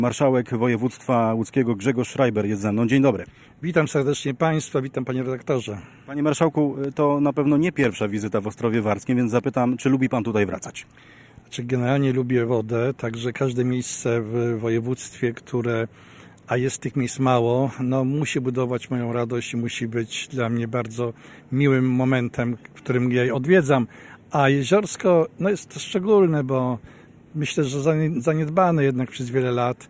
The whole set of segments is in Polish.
Marszałek województwa łódzkiego Grzegorz Schreiber jest ze mną. Dzień dobry. Witam serdecznie Państwa, witam Panie redaktorze. Panie Marszałku, to na pewno nie pierwsza wizyta w Ostrowie Warskim, więc zapytam, czy lubi Pan tutaj wracać? Generalnie lubię wodę, także każde miejsce w województwie, a jest tych miejsc mało, musi budować moją radość i musi być dla mnie bardzo miłym momentem, w którym je odwiedzam. A jeziorsko jest to szczególne, bo myślę, że zaniedbane jednak przez wiele lat.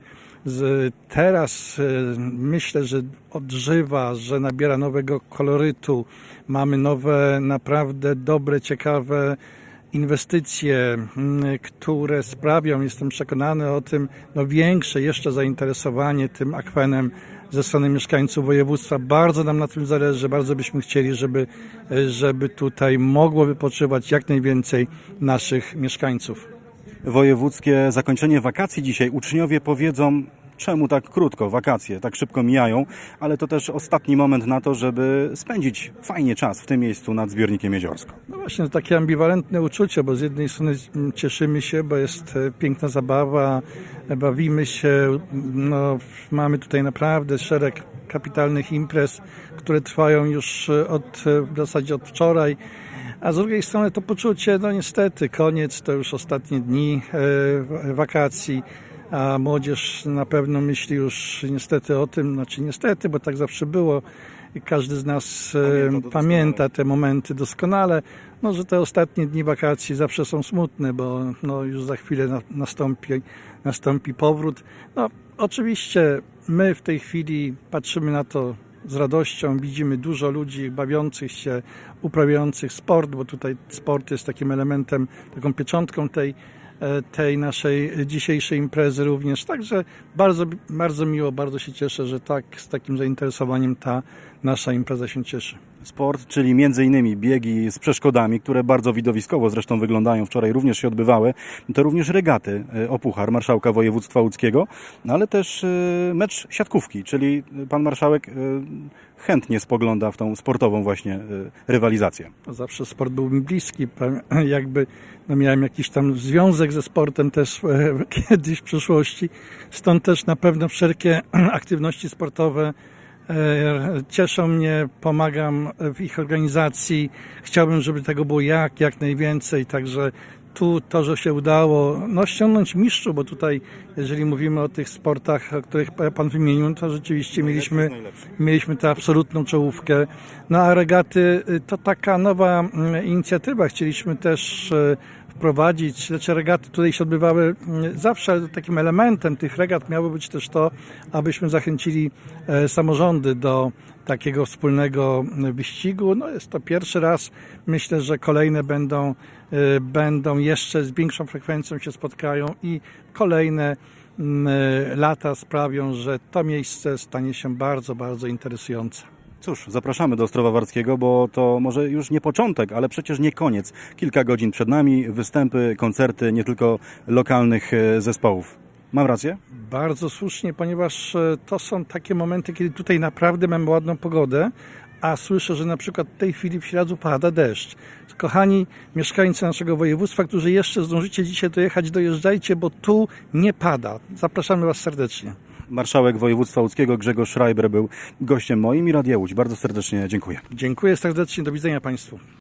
Teraz myślę, że odżywa, że nabiera nowego kolorytu. Mamy nowe, naprawdę dobre, ciekawe inwestycje, które sprawią, jestem przekonany o tym, większe jeszcze zainteresowanie tym akwenem ze strony mieszkańców województwa. Bardzo nam na tym zależy, bardzo byśmy chcieli, żeby tutaj mogło wypoczywać jak najwięcej naszych mieszkańców. Wojewódzkie zakończenie wakacji dzisiaj. Uczniowie powiedzą, czemu tak krótko, wakacje tak szybko mijają, ale to też ostatni moment na to, żeby spędzić fajnie czas w tym miejscu nad zbiornikiem Jeziorsko. Właśnie, to takie ambiwalentne uczucie, bo z jednej strony cieszymy się, bo jest piękna zabawa, bawimy się, mamy tutaj naprawdę szereg kapitalnych imprez, które trwają już w zasadzie od wczoraj. A z drugiej strony to poczucie, niestety, koniec, to już ostatnie dni wakacji, a młodzież na pewno myśli już niestety o tym, niestety, bo tak zawsze było i każdy z nas pamięta te momenty doskonale, że te ostatnie dni wakacji zawsze są smutne, bo już za chwilę nastąpi powrót. Oczywiście my w tej chwili patrzymy na to z radością, widzimy dużo ludzi bawiących się, uprawiających sport, bo tutaj sport jest takim elementem, taką pieczątką tej naszej dzisiejszej imprezy również. Także bardzo, bardzo miło, bardzo się cieszę, że z takim zainteresowaniem ta nasza impreza się cieszy. Sport, czyli między innymi biegi z przeszkodami, które bardzo widowiskowo zresztą wyglądają, wczoraj również się odbywały, to również regaty o puchar marszałka województwa łódzkiego, ale też mecz siatkówki, czyli pan marszałek chętnie spogląda w tą sportową właśnie rywalizację. Zawsze sport był mi bliski, miałem jakiś tam związek ze sportem też kiedyś w przeszłości, stąd też na pewno wszelkie aktywności sportowe cieszą mnie, pomagam w ich organizacji. Chciałbym, żeby tego było jak najwięcej, także tu to, że się udało ściągnąć mistrzu, bo tutaj, jeżeli mówimy o tych sportach, o których Pan wymienił, to rzeczywiście mieliśmy tę absolutną czołówkę. A regaty to taka nowa inicjatywa. Chcieliśmy też wprowadzić, regaty tutaj się odbywały zawsze, takim elementem tych regat miało być też to, abyśmy zachęcili samorządy do takiego wspólnego wyścigu. Jest to pierwszy raz. Myślę, że kolejne będą jeszcze z większą frekwencją się spotkają i kolejne lata sprawią, że to miejsce stanie się bardzo, bardzo interesujące. Cóż, zapraszamy do Ostrowa Warskiego, bo to może już nie początek, ale przecież nie koniec. Kilka godzin przed nami, występy, koncerty, nie tylko lokalnych zespołów. Mam rację? Bardzo słusznie, ponieważ to są takie momenty, kiedy tutaj naprawdę mamy ładną pogodę, a słyszę, że na przykład w tej chwili w Śladzu pada deszcz. Kochani mieszkańcy naszego województwa, którzy jeszcze zdążycie dzisiaj dojechać, dojeżdżajcie, bo tu nie pada. Zapraszamy Was serdecznie. Marszałek województwa łódzkiego Grzegorz Schreiber był gościem moim i Radia Łódź. Bardzo serdecznie dziękuję. Dziękuję serdecznie. Do widzenia Państwu.